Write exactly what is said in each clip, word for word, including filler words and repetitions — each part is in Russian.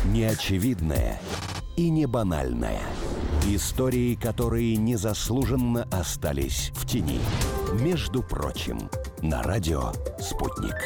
Неочевидное и не банальное. Истории, которые незаслуженно остались в тени. Между прочим, на радио «Спутник».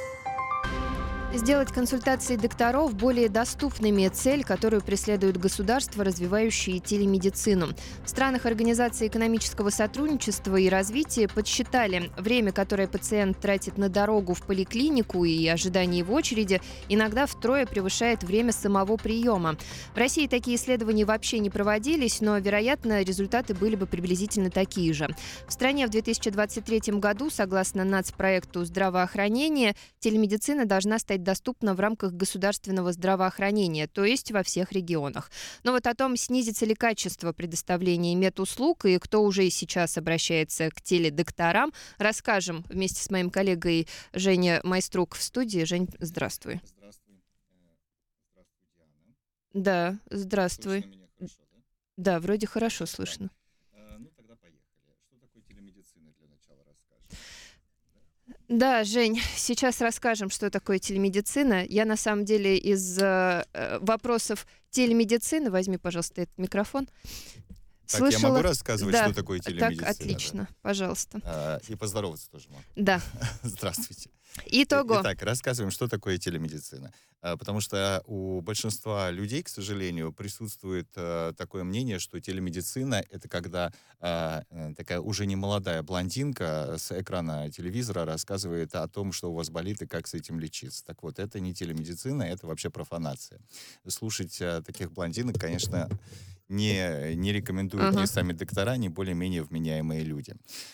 Сделать консультации докторов более доступными – цель, которую преследует государство, развивающее телемедицину. В странах Организации экономического сотрудничества и развития подсчитали, время, которое пациент тратит на дорогу в поликлинику и ожидание в очереди, иногда втрое превышает время самого приема. В России такие исследования вообще не проводились, но, вероятно, результаты были бы приблизительно такие же. В стране в две тысячи двадцать третьем году, согласно нацпроекту здравоохранения, телемедицина должна стать доступна в рамках государственного здравоохранения, то есть во всех регионах. Но вот о том, снизится ли качество предоставления медуслуг и кто уже сейчас обращается к теледокторам, расскажем вместе с моим коллегой Женей Майструк в студии. Жень, здравствуй. Здравствуй. Здравствуй, Диана. Да, здравствуй. Слышно меня хорошо, да? Да, вроде хорошо слышно. А, ну, тогда поехали. Что такое телемедицина, для начала расскажем? Да, Жень, сейчас расскажем, что такое телемедицина. Я, на самом деле, из э, вопросов телемедицины, возьми, пожалуйста, этот микрофон. Так, Слышала... я могу рассказывать, да, что такое телемедицина? Так, отлично, Да? Пожалуйста. А, и поздороваться тоже могу. Да. Здравствуйте. Итого. Итак, рассказываем, что такое телемедицина. А, потому что у большинства людей, к сожалению, присутствует а, такое мнение, что телемедицина — это когда а, такая уже не молодая блондинка с экрана телевизора рассказывает о том, что у вас болит и как с этим лечиться. Так вот, это не телемедицина, это вообще профанация. Слушать а, таких блондинок, конечно, не, не рекомендуют Ага. ни сами доктора, ни более-менее вменяемые люди.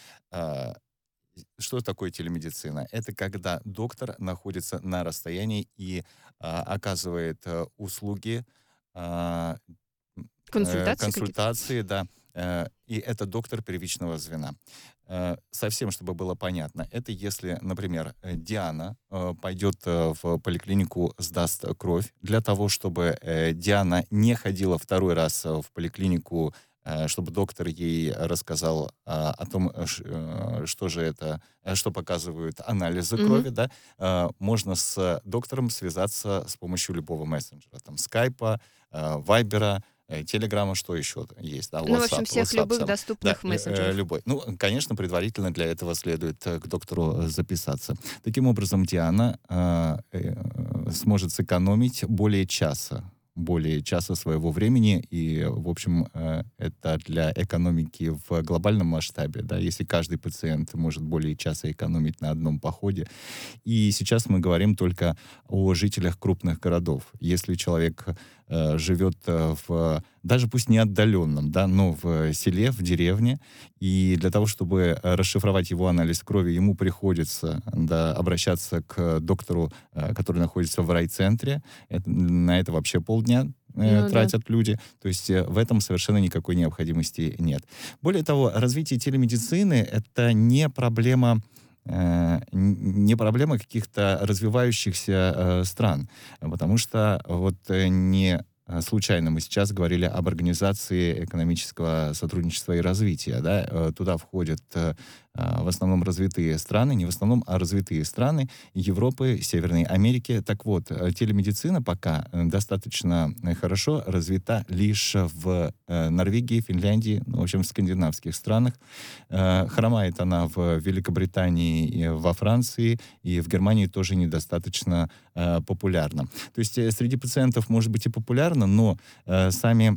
А, Что такое телемедицина? Это когда доктор находится на расстоянии и а, оказывает а, услуги, а, Консультации, э, консультации, да, э, и это доктор первичного звена. Э, совсем, чтобы было понятно, это если, например, Диана э, пойдет э, в поликлинику, сдаст кровь, для того, чтобы э, Диана не ходила второй раз в поликлинику, чтобы доктор ей рассказал а, о том, ш, что же это, что показывают анализы Mm-hmm. крови, да, а, можно с доктором связаться с помощью любого мессенджера, там, скайпа, а, вайбера, телеграмма, что еще есть, да, WhatsApp, ну, в общем, всех WhatsApp, любых сам. доступных Да, мессенджеров. Любой. Ну, конечно, предварительно для этого следует к доктору записаться. Таким образом, Диана а, э, сможет сэкономить более часа более часа своего времени, и, в общем, это для экономики в глобальном масштабе, да, если каждый пациент может более часа экономить на одном походе. И сейчас мы говорим только о жителях крупных городов. Если человек э, живет в, даже пусть не отдаленном, да, но в селе, в деревне, и для того, чтобы расшифровать его анализ крови, ему приходится, да, обращаться к доктору, э, который находится в райцентре. Это, на это вообще полдня э, ну, тратят да. люди. То есть э, в этом совершенно никакой необходимости нет. Более того, развитие телемедицины — это не проблема не проблема каких-то развивающихся э, стран, потому что вот э, не случайно мы сейчас говорили об Организации экономического сотрудничества и развития, да, э, туда входят э, в основном развитые страны, не в основном, а развитые страны Европы, Северной Америки. Так вот, телемедицина пока достаточно хорошо развита лишь в Норвегии, Финляндии, ну, в общем, в скандинавских странах. Хромает она в Великобритании, во Франции, и в Германии тоже недостаточно популярна. То есть среди пациентов может быть и популярна, но сами...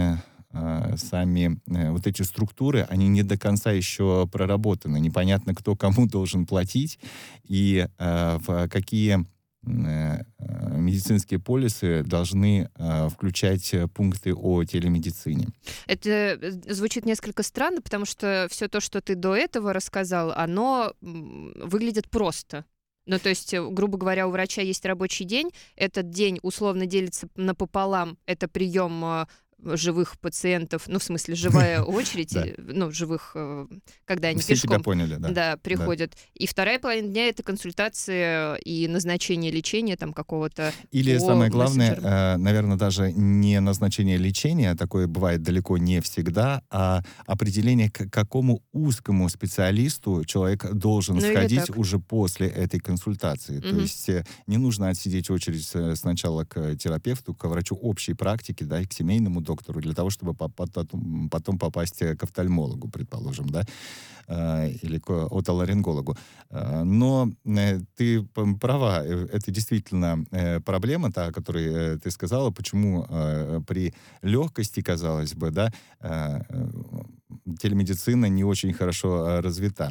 сами э, вот эти структуры, они не до конца еще проработаны. Непонятно, кто кому должен платить и э, в какие э, медицинские полисы должны э, включать пункты о телемедицине. Это звучит несколько странно, потому что все то, что ты до этого рассказал, оно выглядит просто. Ну, то есть, грубо говоря, у врача есть рабочий день, этот день условно делится напополам, это прием живых пациентов, ну, в смысле, живая очередь, ну, живых, когда они Все тебя пешком поняли, да. Да, приходят. И вторая половина дня — это консультация и назначение лечения там какого-то. Или по самое главное, мессенджеру. э, наверное, даже не назначение лечения, такое бывает далеко не всегда, а определение, к какому узкому специалисту человек должен Ну, или сходить так. уже после этой консультации. То Мгм. есть э, не нужно отсидеть очередь э, сначала к терапевту, к врачу общей практики, да, и к семейному доктору, для того, чтобы по- потом, потом попасть э, к офтальмологу, предположим, да, э, или к отоларингологу. Э, Но э, ты п- права, э, это действительно э, проблема, та, о которой э, ты сказала, почему э, при легкости, казалось бы, да, э, э, телемедицина не очень хорошо э, развита.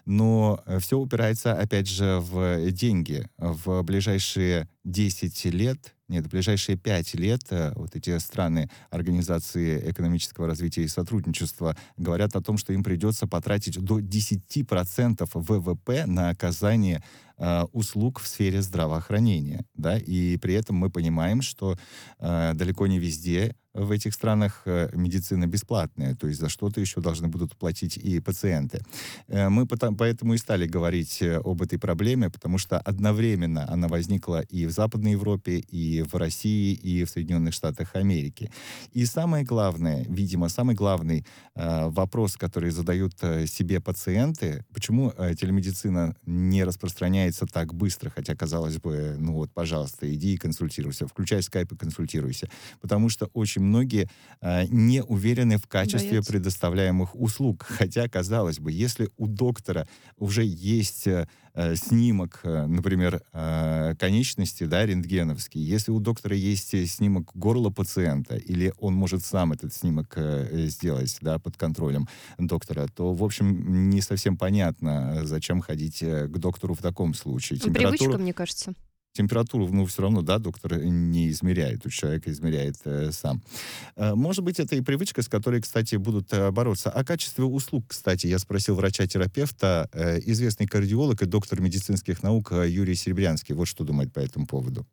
Но все упирается, опять же, в деньги. В ближайшие десять лет, нет, в ближайшие пять лет э, вот эти страны Организации экономического развития и сотрудничества говорят о том, что им придется потратить до десять процентов вэ вэ пэ на оказание э, услуг в сфере здравоохранения. Да? И при этом мы понимаем, что э, далеко не везде в этих странах э, медицина бесплатная, то есть за что-то еще должны будут платить и пациенты. Э, мы потом, поэтому и стали говорить э, об этой проблеме, потому что одновременно она возникла и в Западной Европе, и в России, и в Соединенных Штатах Америки. И самое главное, видимо, самый главный э, вопрос, который задают э, себе пациенты, почему э, телемедицина не распространяется так быстро, хотя, казалось бы, ну вот, пожалуйста, иди и консультируйся, включай скайп и консультируйся. Потому что очень многие э, не уверены в качестве Боятся. предоставляемых услуг. Хотя, казалось бы, если у доктора уже есть э, э, снимок, э, например, э, конечности, да, рентгеновский, если у доктора есть э, снимок горла пациента, или он может сам этот снимок э, сделать, да, под контролем доктора, то, в общем, не совсем понятно, зачем ходить э, к доктору в таком случае. Привычка, мне кажется. Температуру, ну, все равно, да, доктор не измеряет, у человека измеряет э, сам. Э, может быть, это и привычка, с которой, кстати, будут э, бороться. О качестве услуг, кстати, я спросил врача-терапевта, э, известный кардиолог и доктор медицинских наук э, Юрий Серебрянский. Вот что думает по этому поводу.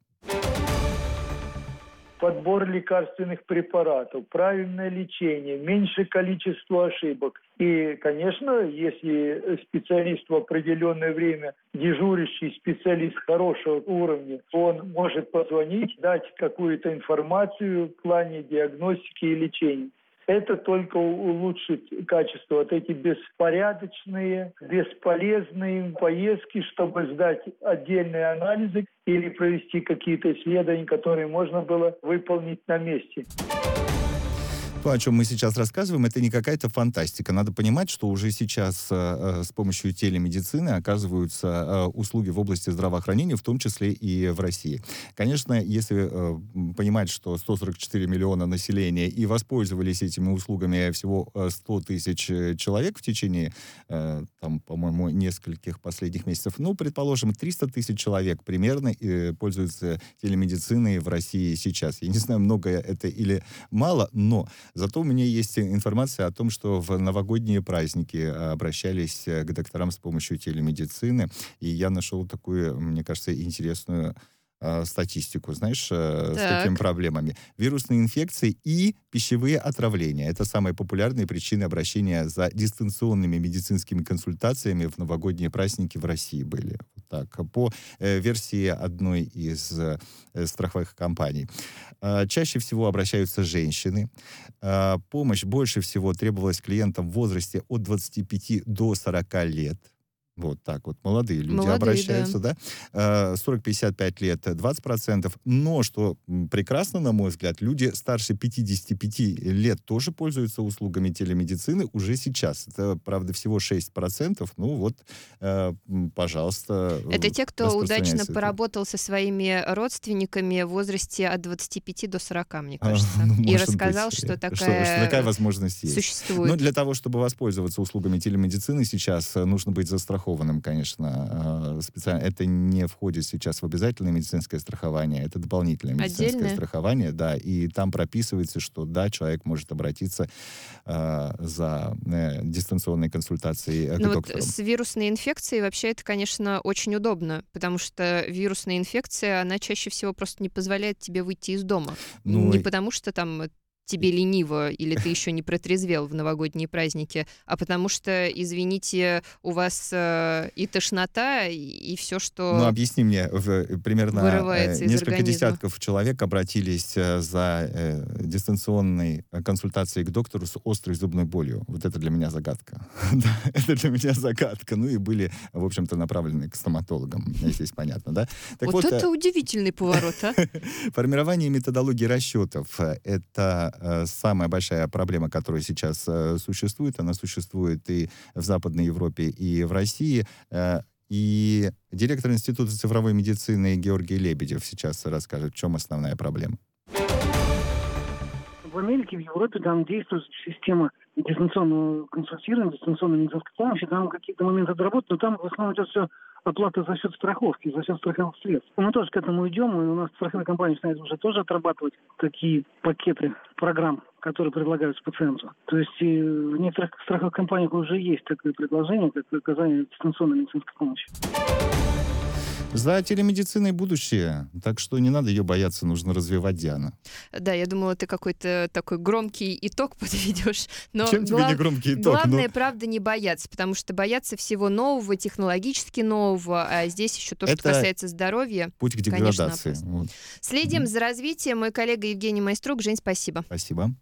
Подбор лекарственных препаратов, правильное лечение, меньшее количество ошибок. И, конечно, если специалист в определенное время, дежурящий специалист хорошего уровня, он может позвонить, дать какую-то информацию в плане диагностики и лечения. Это только улучшит качество. Вот эти беспорядочные, бесполезные поездки, чтобы сдать отдельные анализы или провести какие-то исследования, которые можно было выполнить на месте. То, о чем мы сейчас рассказываем, это не какая-то фантастика. Надо понимать, что уже сейчас э, с помощью телемедицины оказываются э, услуги в области здравоохранения, в том числе и в России. Конечно, если э, понимать, что сто сорок четыре миллиона населения и воспользовались этими услугами всего сто тысяч человек в течение, э, там, по-моему, нескольких последних месяцев, ну, предположим, триста тысяч человек примерно э, пользуются телемедициной в России сейчас. Я не знаю, много это или мало, но зато у меня есть информация о том, что в новогодние праздники обращались к докторам с помощью телемедицины, и я нашел такую, мне кажется, интересную э, статистику, знаешь, э, с какими проблемами. Вирусные инфекции и пищевые отравления. Это самые популярные причины обращения за дистанционными медицинскими консультациями в новогодние праздники в России были. Вот так, по э, версии одной из э, страховых компаний. Э, чаще всего обращаются женщины. Э, помощь больше всего требовалась клиентам в возрасте от двадцати пяти до сорока лет. Вот так вот. Молодые люди Молодые, обращаются, да. да? сорок-пятьдесят пять лет двадцать процентов. Но, что прекрасно, на мой взгляд, люди старше пятидесяти пяти лет тоже пользуются услугами телемедицины уже сейчас. Это, правда, всего шесть процентов. Ну вот, э, пожалуйста. Это те, кто удачно это. поработал со своими родственниками в возрасте от двадцати пяти до сорока, мне кажется. А, ну, и может рассказал, быть, что такая, что, что такая возможность есть. существует. Но для того, чтобы воспользоваться услугами телемедицины сейчас, нужно быть застрахованным, конечно. Специально. Это не входит сейчас в обязательное медицинское страхование, это дополнительное медицинское Отдельное? страхование, да, и там прописывается, что да, человек может обратиться э, за э, дистанционной консультацией э, к Ну доктору. вот с вирусной инфекцией вообще это, конечно, очень удобно, потому что вирусная инфекция, она чаще всего просто не позволяет тебе выйти из дома. Ну, не потому что там тебе лениво или ты еще не протрезвел в новогодние праздники, а потому что, извините, у вас э, и тошнота, и, и все, что Ну, объясни мне, в, примерно вырывается э, из несколько организма. десятков человек обратились э, за э, дистанционной консультацией к доктору с острой зубной болью. Вот это для меня загадка. Да, это для меня загадка. Ну и были, в общем-то, направлены к стоматологам. Здесь понятно, да? Так Вот вот, это э, удивительный поворот, а? формирование методологии расчетов — это э, самая большая проблема, которая сейчас э, существует. Она существует и в Западной Европе, и в России. Э, и директор Института цифровой медицины Георгий Лебедев сейчас расскажет, в чем основная проблема. В Америке, в Европе там действует система дистанционного консультирования, дистанционной медицинской помощи. Там какие-то моменты доработаны, но там в основном идет все оплата за счет страховки, за счет страховых средств. Мы тоже к этому идем, и у нас страховые компании начинают уже тоже отрабатывать такие пакеты программ, которые предлагаются пациенту. То есть и в некоторых страховых компаниях уже есть такое предложение, как оказание дистанционной медицинской помощи. За телемедициной будущее, так что не надо ее бояться, нужно развивать, Диана. Да, я думала, ты какой-то такой громкий итог подведешь. Но Чем тебе глав- не громкий итог? Главное, Ну, правда, не бояться, потому что бояться всего нового, технологически нового, а здесь еще то, что Это касается здоровья. путь к конечно, деградации. опасно. Вот. Следим Мгм. за развитием. Мой коллега Евгений Майструк. Жень, спасибо. Спасибо.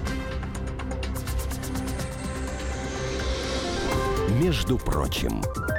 «Между прочим».